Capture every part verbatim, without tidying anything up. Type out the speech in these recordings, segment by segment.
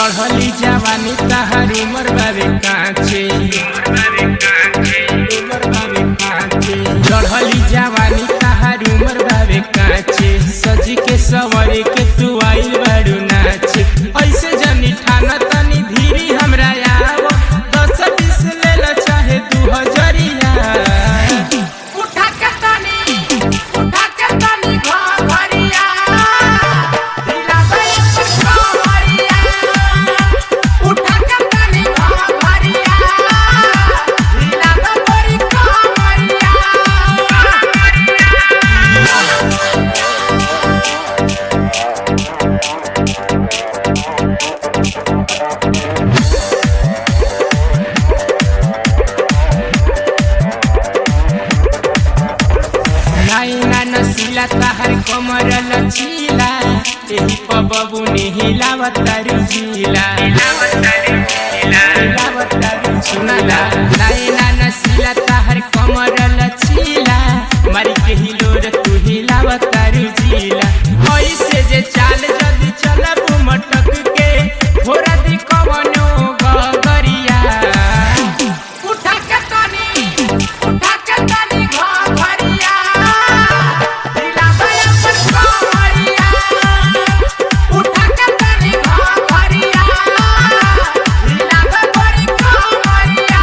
चढ़ली जवानी तहार उमर बाबे काचे चढ़ली जवानी तहार उमर बाबे काचे सजी के सवरे के तू आइल बाड़ू नाचे ऐसे जनी ठाना तनी धीरी हमरा आव दस बीस ले ल चाहे दू हजरिया उठा के तनी उठा के तनी घरिया दिला दे घरिया उठा के तनी घरिया दिला दे गोरी घरिया नाइना नसीला तहर कमर लचीला एही प बबू ने हिलावत तारू जिला हिलावत तारू सुनाला नाइना नसीला तहर कमर लचीला मारी के हिलोर तू हिलावत तारू जिला ऐसे जे चाल जदी चलब मटक के थोड़ा दी कवनो गगरिया उठा के तनी उठा के तनी घरिया दिला दे घरिया उठा के तनी घरिया दिला दे गोरी घरिया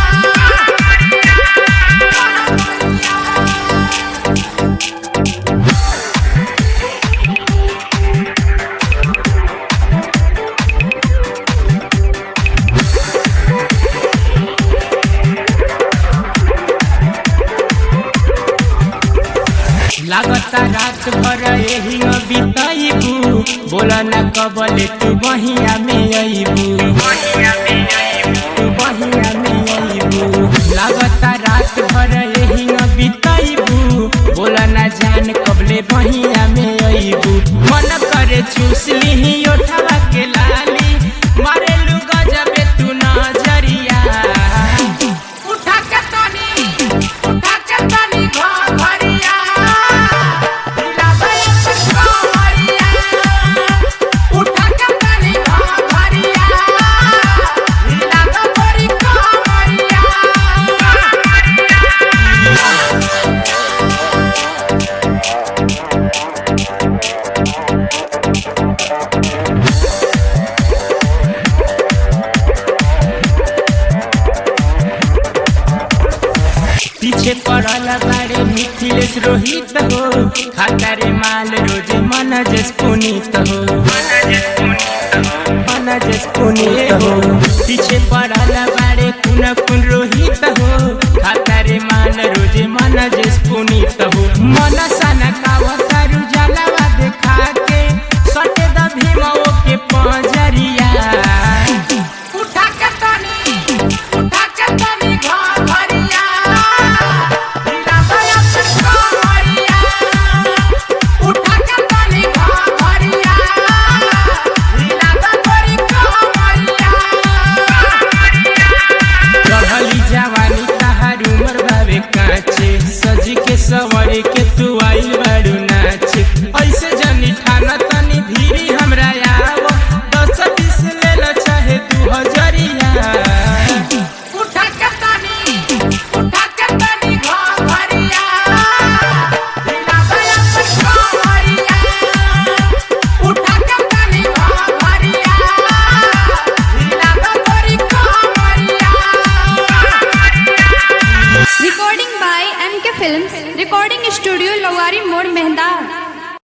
लागता रात भर यही बीतबू बोला न कबले तू बहिया में अबू तू बहिया में अबू लागता रात भर यही बीतबू बोला न जान कबले बहिया में अबू मन करे चूस ली ओठवा के लाली मारे लू गजबे तू नजरिया उठा के तनी उठा के तनी घरिया दिला दे घरिया उठा के तनी घरिया दिला दे गोरी घरिया पीछे पड़ल बारे मिथिलेश रोहित हो खाता रे माल रोज मनजस पुनीत हो मनजस पुनीत हो पीछे पड़ल बारे कुन कुन रोहित हो खाता रे माल रोज मनजस पुनीत हो मन सन कावतारू जलवा देखा के सटे द भीमो के पंजरिया उठा के तनी उठा के तनी घरिया दिला दे घरिया उठा के तनी घरिया दिला दे गोरी घरिया चढ़ली जवानी तहार उमर बाबे काचे सजी के सवरे के तू आइल बाड़ू नाचे ऐसे जनी ठाना तनी धीरी हमरा आव दस बीस ले ल चाहे दू हजरिया उठा के तनी उठा के तनी घरिया दिला दे घरिया उठा के तनी घरिया दिला दे गोरी घरिया Recording by M K Films, Recording Studio, Lowari Mode, Mehda.